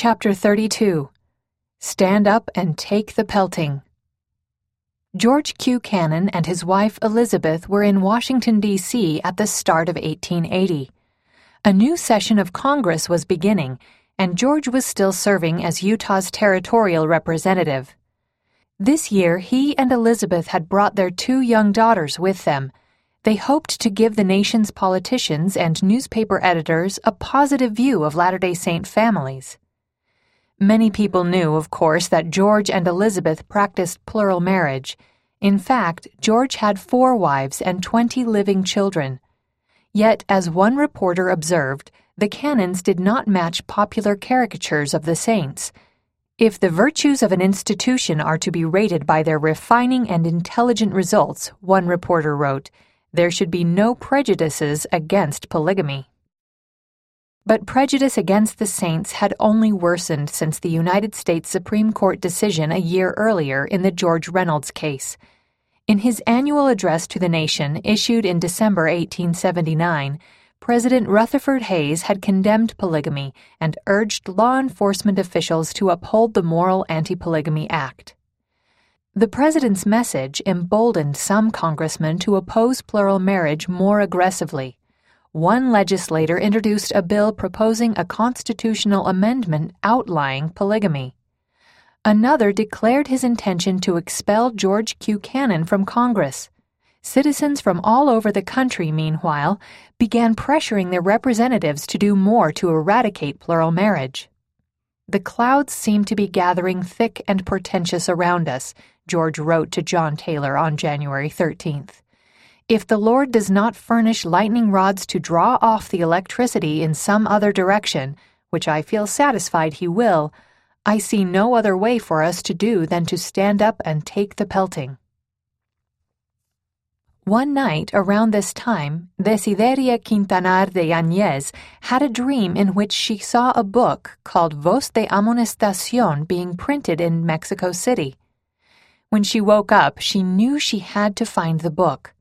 Chapter 32. Stand Up and Take the Pelting. George Q. Cannon and his wife Elizabeth were in Washington, D.C. at the start of 1880. A new session of Congress was beginning, and George was still serving as Utah's territorial representative. This year, he and Elizabeth had brought their 2 young daughters with them. They hoped to give the nation's politicians and newspaper editors a positive view of Latter-day Saint families. Many people knew, of course, that George and Elizabeth practiced plural marriage. In fact, George had 4 wives and 20 living children. Yet, as one reporter observed, the Cannons did not match popular caricatures of the saints. If the virtues of an institution are to be rated by their refining and intelligent results, one reporter wrote, there should be no prejudices against polygamy. But prejudice against the saints had only worsened since the United States Supreme Court decision a year earlier in the George Reynolds case. In his annual address to the nation, issued in December 1879, President Rutherford Hayes had condemned polygamy and urged law enforcement officials to uphold the Moral Anti-Polygamy Act. The president's message emboldened some congressmen to oppose plural marriage more aggressively. One legislator introduced a bill proposing a constitutional amendment outlawing polygamy. Another declared his intention to expel George Q. Cannon from Congress. Citizens from all over the country, meanwhile, began pressuring their representatives to do more to eradicate plural marriage. The clouds seem to be gathering thick and portentous around us, George wrote to John Taylor on January 13th. If the Lord does not furnish lightning rods to draw off the electricity in some other direction, which I feel satisfied he will, I see no other way for us to do than to stand up and take the pelting. One night around this time, Desideria Quintanar de Yañez had a dream in which she saw a book called Voz de Amonestación being printed in Mexico City. When she woke up, she knew she had to find the book.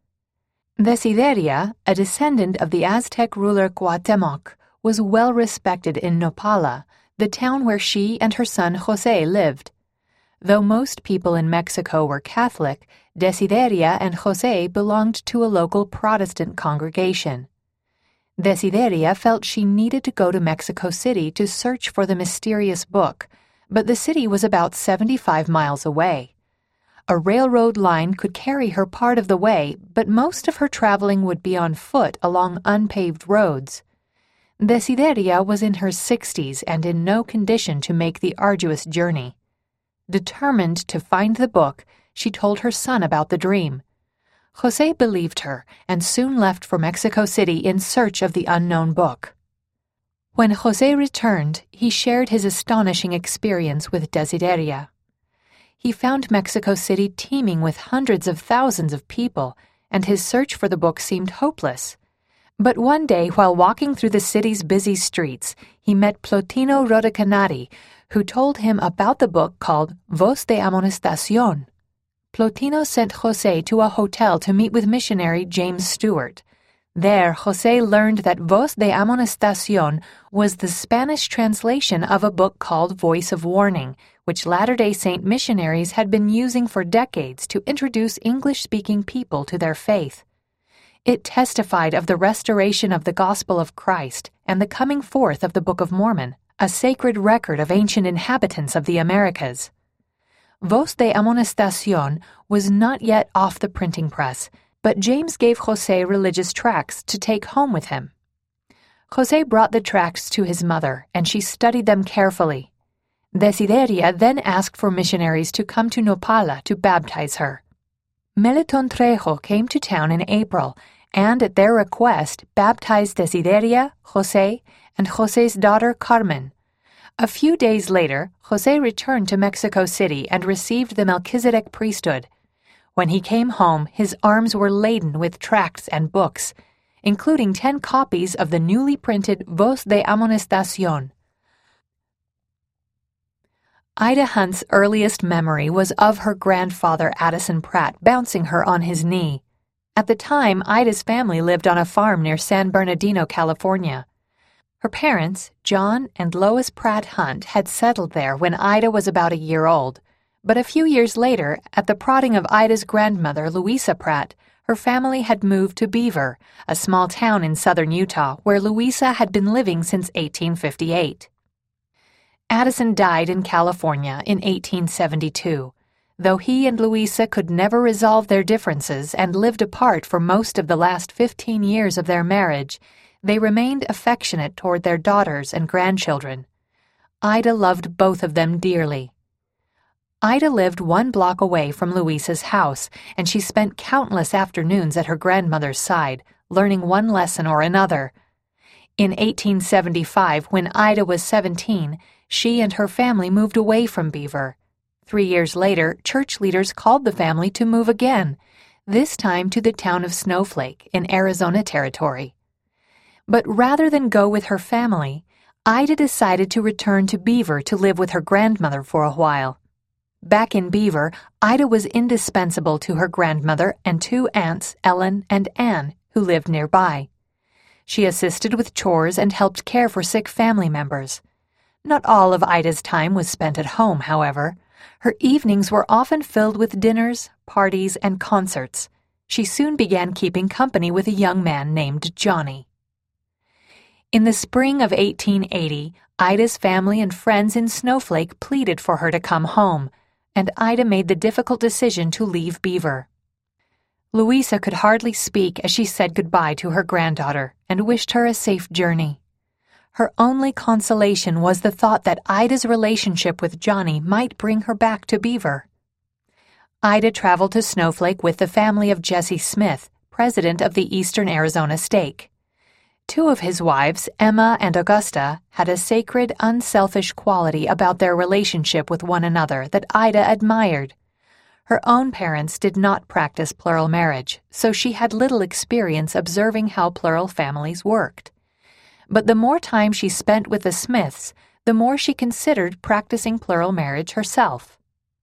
Desideria, a descendant of the Aztec ruler Cuauhtemoc, was well respected in Nopala, the town where she and her son José lived. Though most people in Mexico were Catholic, Desideria and José belonged to a local Protestant congregation. Desideria felt she needed to go to Mexico City to search for the mysterious book, but the city was about 75 miles away. A railroad line could carry her part of the way, but most of her traveling would be on foot along unpaved roads. Desideria was in her 60s and in no condition to make the arduous journey. Determined to find the book, she told her son about the dream. José believed her and soon left for Mexico City in search of the unknown book. When José returned, he shared his astonishing experience with Desideria. He found Mexico City teeming with hundreds of thousands of people, and his search for the book seemed hopeless. But one day, while walking through the city's busy streets, he met Plotino Rodacanati, who told him about the book called Voz de Amonestación. Plotino sent José to a hotel to meet with missionary James Stewart. There, José learned that Voz de Amonestación was the Spanish translation of a book called Voice of Warning, which Latter-day Saint missionaries had been using for decades to introduce English-speaking people to their faith. It testified of the restoration of the gospel of Christ and the coming forth of the Book of Mormon, a sacred record of ancient inhabitants of the Americas. Voz de Amonestación was not yet off the printing press, but James gave José religious tracts to take home with him. José brought the tracts to his mother, and she studied them carefully. Desideria then asked for missionaries to come to Nopala to baptize her. Meliton Trejo came to town in April, and at their request baptized Desideria, José, and José's daughter Carmen. A few days later, José returned to Mexico City and received the Melchizedek priesthood. When he came home, his arms were laden with tracts and books, including 10 copies of the newly printed Voz de Amonestación. Ida Hunt's earliest memory was of her grandfather Addison Pratt bouncing her on his knee. At the time, Ida's family lived on a farm near San Bernardino, California. Her parents, John and Lois Pratt Hunt, had settled there when Ida was about a year old, but a few years later, at the prodding of Ida's grandmother, Louisa Pratt, her family had moved to Beaver, a small town in southern Utah where Louisa had been living since 1858. Addison died in California in 1872. Though he and Louisa could never resolve their differences and lived apart for most of the last 15 years of their marriage, they remained affectionate toward their daughters and grandchildren. Ida loved both of them dearly. Ida lived 1 block away from Louisa's house, and she spent countless afternoons at her grandmother's side, learning one lesson or another. In 1875, when Ida was 17, she and her family moved away from Beaver. 3 years later, church leaders called the family to move again, this time to the town of Snowflake in Arizona Territory. But rather than go with her family, Ida decided to return to Beaver to live with her grandmother for a while. Back in Beaver, Ida was indispensable to her grandmother and 2 aunts, Ellen and Anne, who lived nearby. She assisted with chores and helped care for sick family members. Not all of Ida's time was spent at home, however. Her evenings were often filled with dinners, parties, and concerts. She soon began keeping company with a young man named Johnny. In the spring of 1880, Ida's family and friends in Snowflake pleaded for her to come home, and Ida made the difficult decision to leave Beaver. Louisa could hardly speak as she said goodbye to her granddaughter and wished her a safe journey. Her only consolation was the thought that Ida's relationship with Johnny might bring her back to Beaver. Ida traveled to Snowflake with the family of Jesse Smith, president of the Eastern Arizona Stake. 2 of his wives, Emma and Augusta, had a sacred, unselfish quality about their relationship with one another that Ida admired. Her own parents did not practice plural marriage, so she had little experience observing how plural families worked. But the more time she spent with the Smiths, the more she considered practicing plural marriage herself.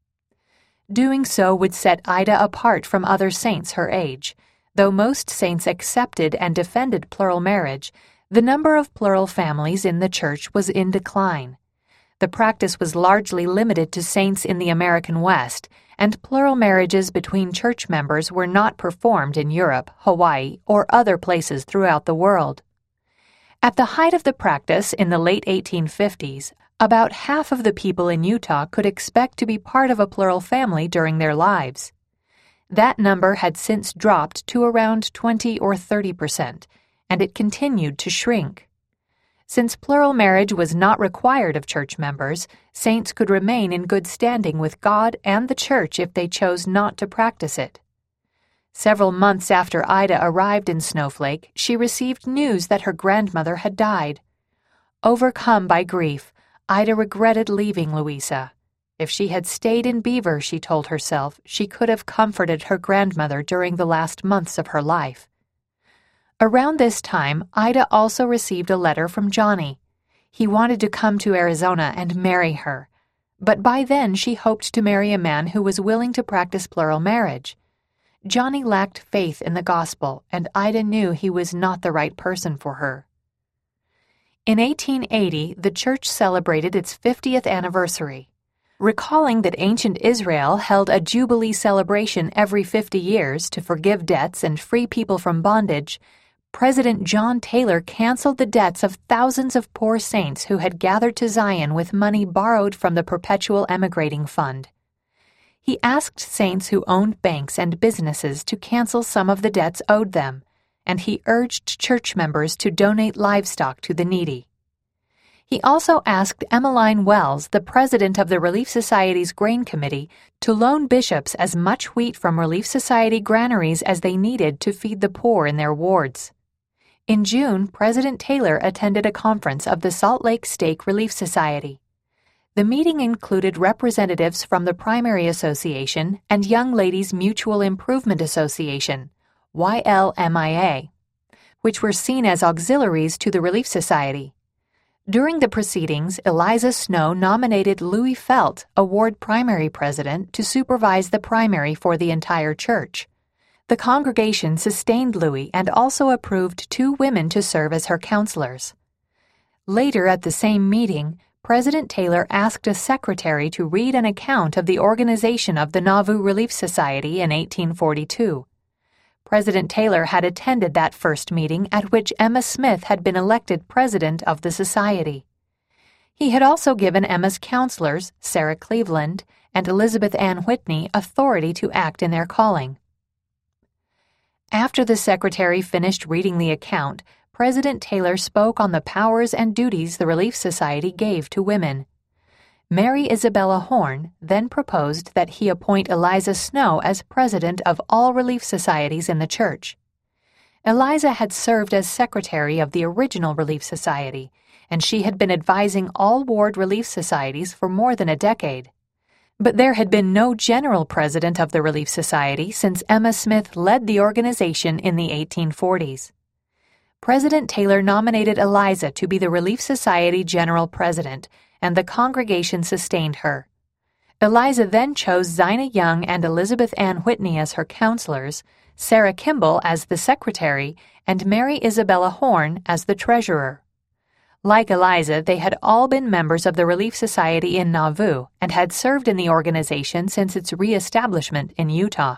Doing so would set Ida apart from other saints her age. Though most saints accepted and defended plural marriage, the number of plural families in the church was in decline. The practice was largely limited to saints in the American West, and plural marriages between church members were not performed in Europe, Hawaii, or other places throughout the world. At the height of the practice in the late 1850s, about half of the people in Utah could expect to be part of a plural family during their lives. That number had since dropped to around 20 or 30%, and it continued to shrink. Since plural marriage was not required of church members, saints could remain in good standing with God and the church if they chose not to practice it. Several months after Ida arrived in Snowflake, she received news that her grandmother had died. Overcome by grief, Ida regretted leaving Louisa. If she had stayed in Beaver, she told herself, she could have comforted her grandmother during the last months of her life. Around this time, Ida also received a letter from Johnny. He wanted to come to Arizona and marry her, but by then she hoped to marry a man who was willing to practice plural marriage. Johnny lacked faith in the gospel, and Ida knew he was not the right person for her. In 1880, the church celebrated its 50th anniversary. Recalling that ancient Israel held a Jubilee celebration every 50 years to forgive debts and free people from bondage, President John Taylor canceled the debts of thousands of poor saints who had gathered to Zion with money borrowed from the Perpetual Emigrating Fund. He asked saints who owned banks and businesses to cancel some of the debts owed them, and he urged church members to donate livestock to the needy. He also asked Emmeline Wells, the president of the Relief Society's Grain Committee, to loan bishops as much wheat from Relief Society granaries as they needed to feed the poor in their wards. In June, President Taylor attended a conference of the Salt Lake Stake Relief Society. The meeting included representatives from the Primary Association and Young Ladies Mutual Improvement Association, YLMIA, which were seen as auxiliaries to the Relief Society. During the proceedings, Eliza Snow nominated Louis Felt, a ward primary president, to supervise the primary for the entire church. The congregation sustained Louis and also approved 2 women to serve as her counselors. Later at the same meeting, President Taylor asked a secretary to read an account of the organization of the Nauvoo Relief Society in 1842. President Taylor had attended that first meeting at which Emma Smith had been elected president of the society. He had also given Emma's counselors, Sarah Cleveland and Elizabeth Ann Whitney, authority to act in their calling. After the secretary finished reading the account, President Taylor spoke on the powers and duties the Relief Society gave to women. Mary Isabella Horne then proposed that he appoint Eliza Snow as president of all relief societies in the church. Eliza had served as secretary of the original Relief Society, and she had been advising all ward relief societies for more than a decade. But there had been no general president of the Relief Society since Emma Smith led the organization in the 1840s. President Taylor nominated Eliza to be the Relief Society general president, and the congregation sustained her. Eliza then chose Zina Young and Elizabeth Ann Whitney as her counselors, Sarah Kimball as the secretary, and Mary Isabella Horne as the treasurer. Like Eliza, they had all been members of the Relief Society in Nauvoo and had served in the organization since its re-establishment in Utah.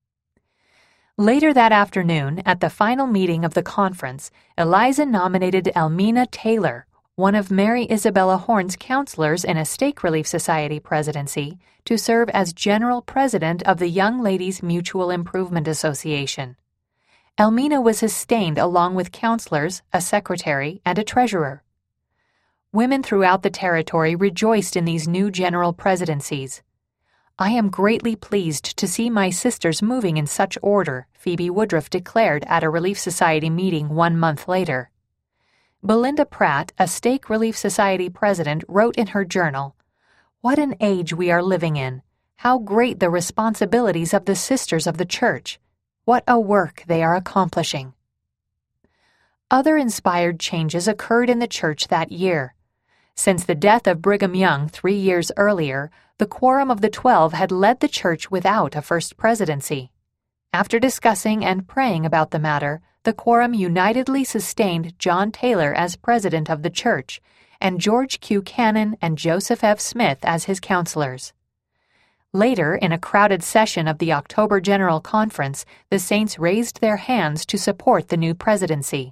Later that afternoon, at the final meeting of the conference, Eliza nominated Elmina Taylor, one of Mary Isabella Horne's counselors in a Stake Relief Society presidency, to serve as general president of the Young Ladies Mutual Improvement Association. Elmina was sustained along with counselors, a secretary, and a treasurer. Women throughout the territory rejoiced in these new general presidencies. "I am greatly pleased to see my sisters moving in such order," Phoebe Woodruff declared at a Relief Society meeting 1 month later. Belinda Pratt, a Stake Relief Society president, wrote in her journal, "What an age we are living in! How great the responsibilities of the sisters of the church! What a work they are accomplishing!" Other inspired changes occurred in the church that year. Since the death of Brigham Young 3 years earlier, the Quorum of the 12 had led the church without a first presidency. After discussing and praying about the matter, the Quorum unitedly sustained John Taylor as president of the church and George Q. Cannon and Joseph F. Smith as his counselors. Later, in a crowded session of the October General Conference, the saints raised their hands to support the new presidency.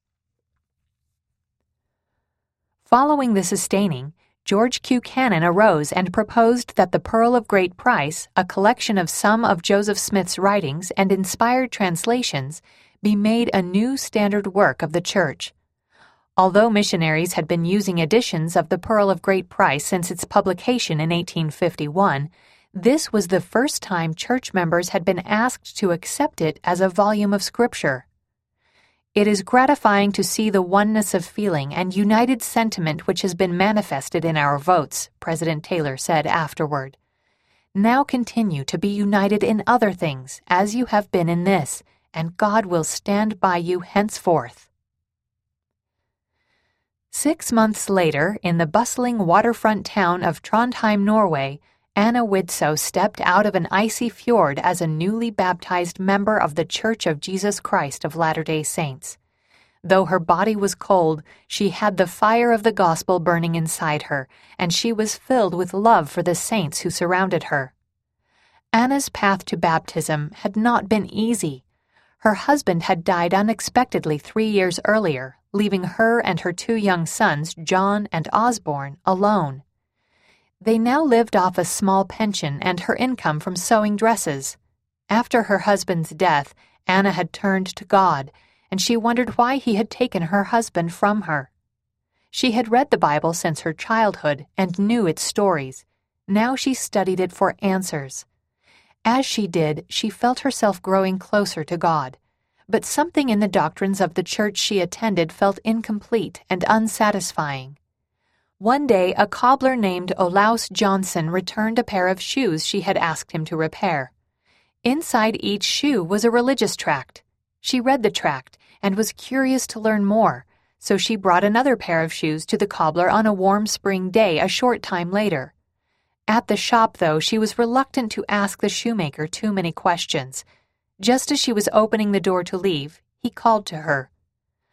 Following the sustaining, George Q. Cannon arose and proposed that the Pearl of Great Price, a collection of some of Joseph Smith's writings and inspired translations, be made a new standard work of the church. Although missionaries had been using editions of the Pearl of Great Price since its publication in 1851, this was the first time church members had been asked to accept it as a volume of Scripture. "It is gratifying to see the oneness of feeling and united sentiment which has been manifested in our votes," President Taylor said afterward. "Now continue to be united in other things, as you have been in this, and God will stand by you henceforth." 6 months later, in the bustling waterfront town of Trondheim, Norway, Anna Widsoe stepped out of an icy fjord as a newly baptized member of the Church of Jesus Christ of Latter-day Saints. Though her body was cold, she had the fire of the gospel burning inside her, and she was filled with love for the saints who surrounded her. Anna's path to baptism had not been easy. Her husband had died unexpectedly 3 years earlier, leaving her and her 2 young sons, John and Osborne, alone. They now lived off a small pension and her income from sewing dresses. After her husband's death, Anna had turned to God, and she wondered why he had taken her husband from her. She had read the Bible since her childhood and knew its stories. Now she studied it for answers. As she did, she felt herself growing closer to God. But something in the doctrines of the church she attended felt incomplete and unsatisfying. One day, a cobbler named Olaus Johnson returned a pair of shoes she had asked him to repair. Inside each shoe was a religious tract. She read the tract and was curious to learn more, so she brought another pair of shoes to the cobbler on a warm spring day a short time later. At the shop, though, she was reluctant to ask the shoemaker too many questions. Just as she was opening the door to leave, he called to her.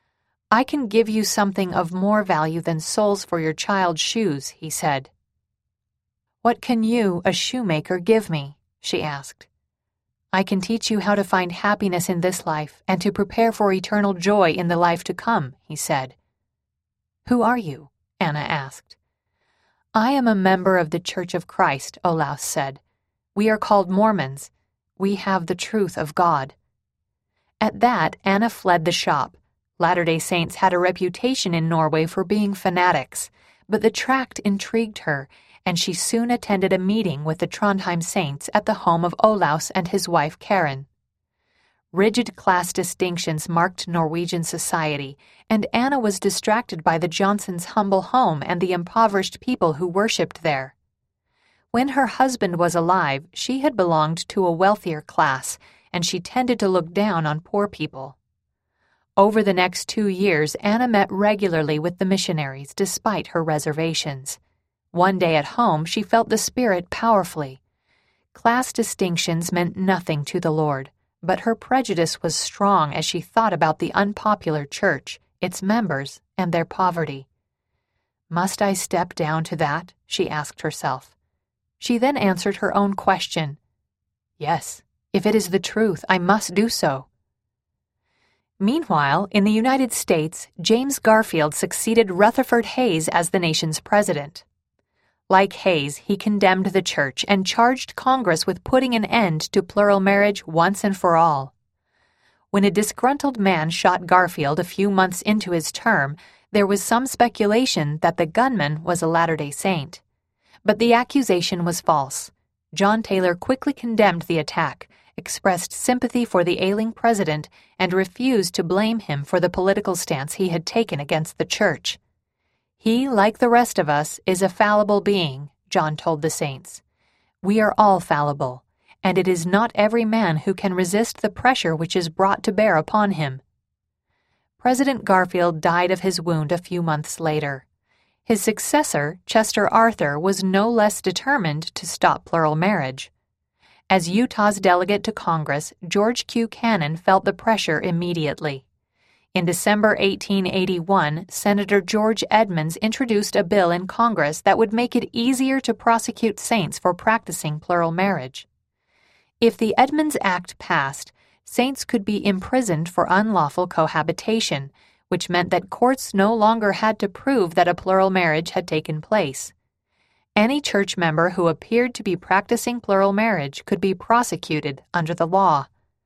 "I can give you something of more value than soles for your child's shoes," he said. "What can you, a shoemaker, give me?" she asked. "I can teach you how to find happiness in this life and to prepare for eternal joy in the life to come," he said. "Who are you?" Anna asked. "I am a member of the Church of Christ," Olaus said. "We are called Mormons. We have the truth of God." At that, Anna fled the shop. Latter-day Saints had a reputation in Norway for being fanatics, but the tract intrigued her, and she soon attended a meeting with the Trondheim Saints at the home of Olaus and his wife Karen. Rigid class distinctions marked Norwegian society, and Anna was distracted by the Johnsons' humble home and the impoverished people who worshipped there. When her husband was alive, she had belonged to a wealthier class, and she tended to look down on poor people. Over the next 2 years, Anna met regularly with the missionaries despite her reservations. One day at home, she felt the Spirit powerfully. Class distinctions meant nothing to the Lord, but her prejudice was strong as she thought about the unpopular church, its members, and their poverty. "Must I step down to that?" she asked herself. She then answered her own question. "Yes, if it is the truth, I must do so." Meanwhile, in the United States, James Garfield succeeded Rutherford Hayes as the nation's president. Like Hayes, he condemned the church and charged Congress with putting an end to plural marriage once and for all. When a disgruntled man shot Garfield a few months into his term, there was some speculation that the gunman was a Latter-day Saint. But the accusation was false. John Taylor quickly condemned the attack, expressed sympathy for the ailing president, and refused to blame him for the political stance he had taken against the church. "He, like the rest of us, is a fallible being," John told the saints. "We are all fallible, and it is not every man who can resist the pressure which is brought to bear upon him." President Garfield died of his wound a few months later. His successor, Chester Arthur, was no less determined to stop plural marriage. As Utah's delegate to Congress, George Q. Cannon felt the pressure immediately. In December 1881, Senator George Edmunds introduced a bill in Congress that would make it easier to prosecute saints for practicing plural marriage. If the Edmunds Act passed, saints could be imprisoned for unlawful cohabitation, which meant that courts no longer had to prove that a plural marriage had taken place. Any church member who appeared to be practicing plural marriage could be prosecuted under the law.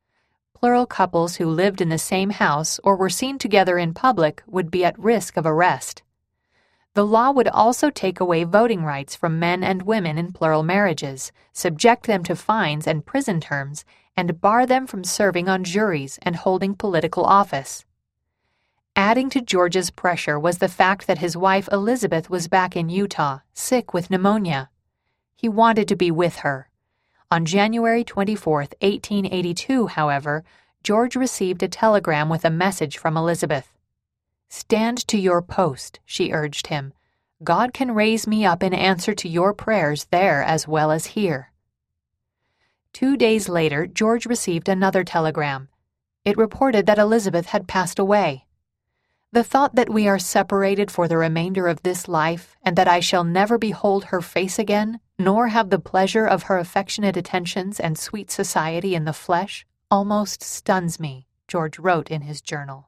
Plural couples who lived in the same house or were seen together in public would be at risk of arrest. The law would also take away voting rights from men and women in plural marriages, subject them to fines and prison terms, and bar them from serving on juries and holding political office. Adding to George's pressure was the fact that his wife Elizabeth was back in Utah, sick with pneumonia. He wanted to be with her. On January 24, 1882, however, George received a telegram with a message from Elizabeth. "Stand to your post," she urged him. "God can raise me up in answer to your prayers there as well as here." 2 days later, George received another telegram. It reported that Elizabeth had passed away. "The thought that we are separated for the remainder of this life, and that I shall never behold her face again, nor have the pleasure of her affectionate attentions and sweet society in the flesh, almost stuns me," George wrote in his journal.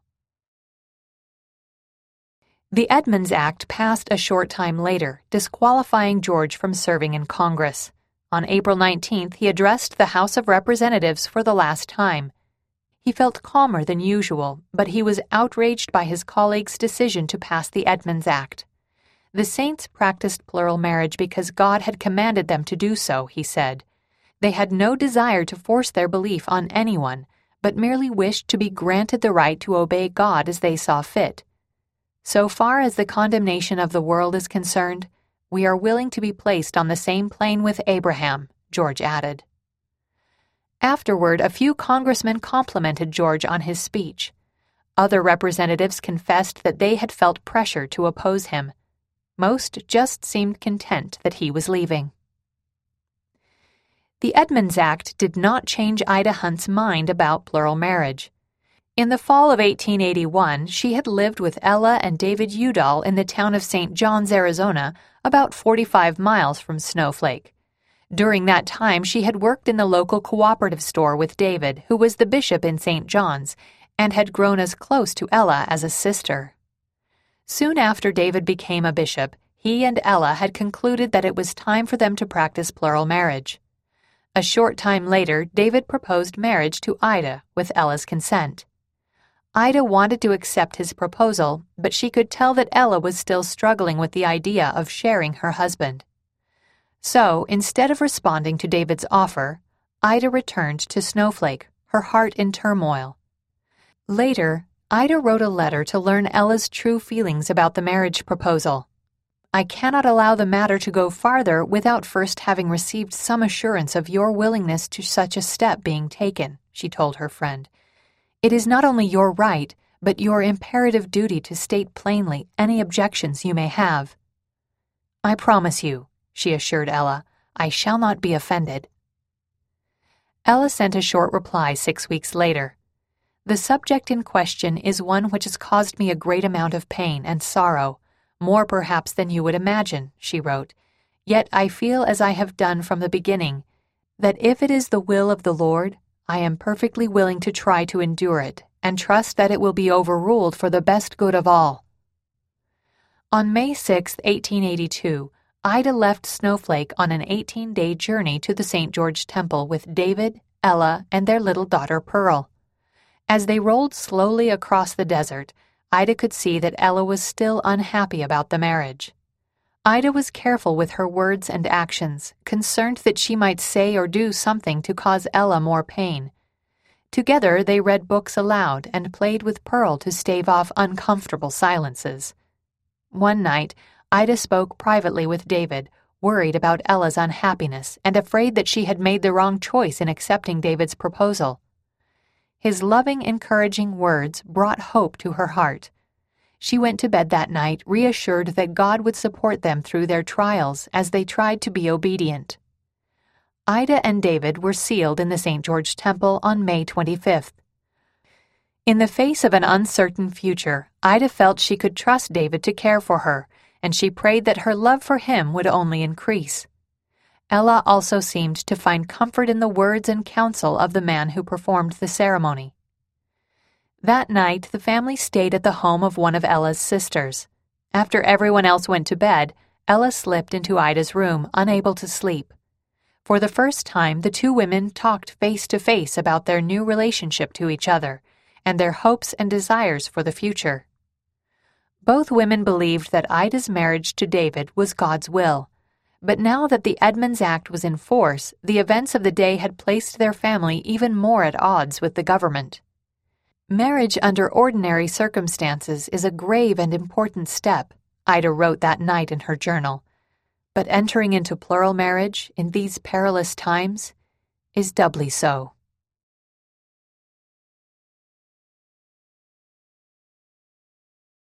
The Edmunds Act passed a short time later, disqualifying George from serving in Congress. On April 19th, he addressed the House of Representatives for the last time. He felt calmer than usual, but he was outraged by his colleagues' decision to pass the Edmunds Act. The saints practiced plural marriage because God had commanded them to do so, he said. They had no desire to force their belief on anyone, but merely wished to be granted the right to obey God as they saw fit. "So far as the condemnation of the world is concerned, we are willing to be placed on the same plane with Abraham," George added. Afterward, a few congressmen complimented George on his speech. Other representatives confessed that they had felt pressure to oppose him. Most just seemed content that he was leaving. The Edmunds Act did not change Ida Hunt's mind about plural marriage. In the fall of 1881, she had lived with Ella and David Udall in the town of St. John's, Arizona, about 45 miles from Snowflake. During that time, she had worked in the local cooperative store with David, who was the bishop in St. John's, and had grown as close to Ella as a sister. Soon after David became a bishop, he and Ella had concluded that it was time for them to practice plural marriage. A short time later, David proposed marriage to Ida with Ella's consent. Ida wanted to accept his proposal, but she could tell that Ella was still struggling with the idea of sharing her husband. So, instead of responding to David's offer, Ida returned to Snowflake, her heart in turmoil. Later, Ida wrote a letter to learn Ella's true feelings about the marriage proposal. "I cannot allow the matter to go farther without first having received some assurance of your willingness to such a step being taken," she told her friend. "It is not only your right, but your imperative duty to state plainly any objections you may have." "I promise you," she assured Ella, "I shall not be offended." Ella sent a short reply 6 weeks later. "The subject in question is one which has caused me a great amount of pain and sorrow, more perhaps than you would imagine," she wrote. "Yet I feel as I have done from the beginning, that if it is the will of the Lord, I am perfectly willing to try to endure it, and trust that it will be overruled for the best good of all." On May 6, 1882, Ida left Snowflake on an 18-day journey to the St. George Temple with David, Ella, and their little daughter Pearl. As they rolled slowly across the desert, Ida could see that Ella was still unhappy about the marriage. Ida was careful with her words and actions, concerned that she might say or do something to cause Ella more pain. Together they read books aloud and played with Pearl to stave off uncomfortable silences. One night, Ida spoke privately with David, worried about Ella's unhappiness and afraid that she had made the wrong choice in accepting David's proposal. His loving, encouraging words brought hope to her heart. She went to bed that night reassured that God would support them through their trials as they tried to be obedient. Ida and David were sealed in the St. George Temple on May 25th. In the face of an uncertain future, Ida felt she could trust David to care for her, and she prayed that her love for him would only increase. Ella also seemed to find comfort in the words and counsel of the man who performed the ceremony. That night, the family stayed at the home of one of Ella's sisters. After everyone else went to bed, Ella slipped into Ida's room, unable to sleep. For the first time, the two women talked face to face about their new relationship to each other and their hopes and desires for the future. Both women believed that Ida's marriage to David was God's will. But now that the Edmunds Act was in force, the events of the day had placed their family even more at odds with the government. "Marriage under ordinary circumstances is a grave and important step," Ida wrote that night in her journal. "But entering into plural marriage in these perilous times is doubly so."